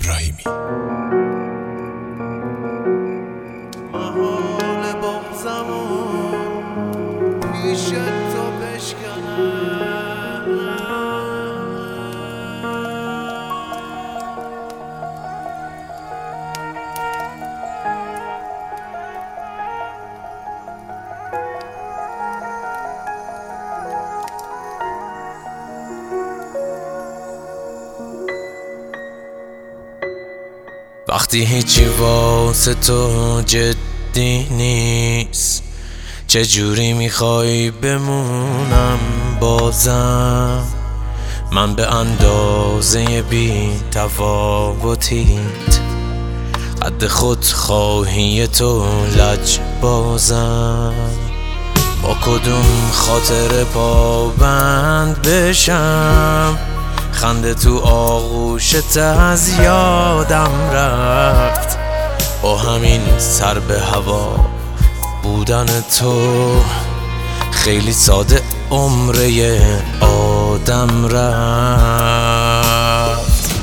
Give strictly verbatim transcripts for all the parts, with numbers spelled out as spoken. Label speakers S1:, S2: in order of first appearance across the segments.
S1: ابراهیمی.
S2: محال بغضمون پیش تو بشکنم،
S3: وقتی هیچی واسه تو جدی نیست، چجوری میخوای بمونم بازم؟ من به اندازه بی تفاوتیت، قد خود خواهی تو لج بازم. با کدوم خاطر پابند بشم، خنده تو آغوشت از یادم رفت. با همین سر به هوا بودن تو، خیلی ساده عمره آدم رفت.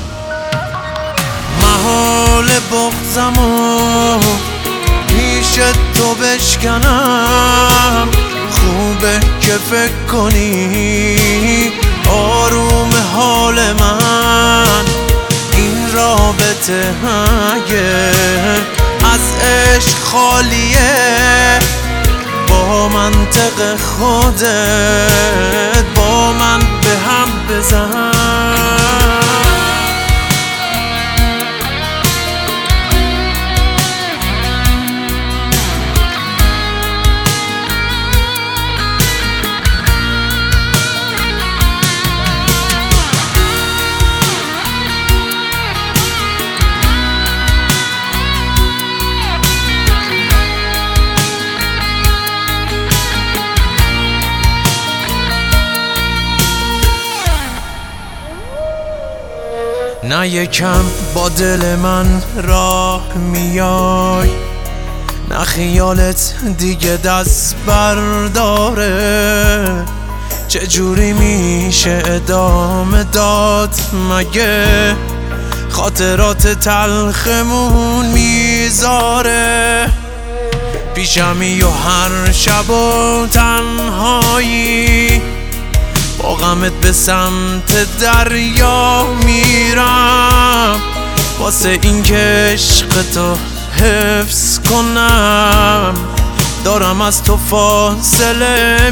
S2: محال بغضمو پیش تو بشکنم، خوبه که فکر کنی آروم حال من. این رابطه اگه از عشق خالیه، با منطق خودت با من به هم بزن.
S3: نه یکم با دل من راه میای، نه خیالت دیگه دست برداره. چجوری میشه ادامه داد مگه؟ خاطرات تلخمون میذاره. پیشمی و هر شب و تنهایی، با غمت به سمت دریا میرم. واسه این که عشق تو حفظ کنم، دارم از تو فاصله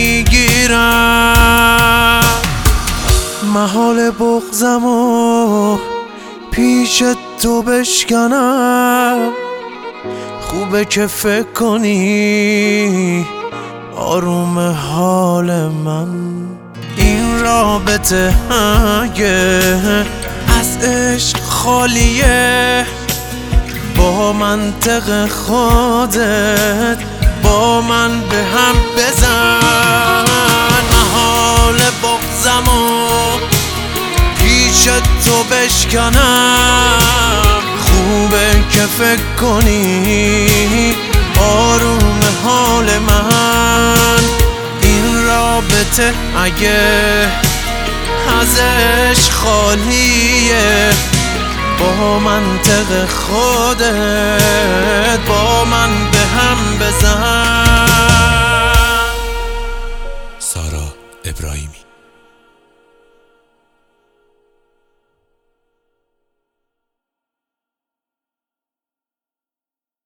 S3: میگیرم.
S2: محال بغضمو پیش تو بشکنم، خوبه که فکر کنی آروم حال من. این رابطه اگه از عشق خالیه، با منطق خودت با من به هم بزن. محال بغضمو پیش تو بشکنم، خوبه که فکر کنی آروم حال من. این رابطه اگه ازش خالیه، با منطق خودت با من به هم بزن.
S1: سارا ابراهیمی.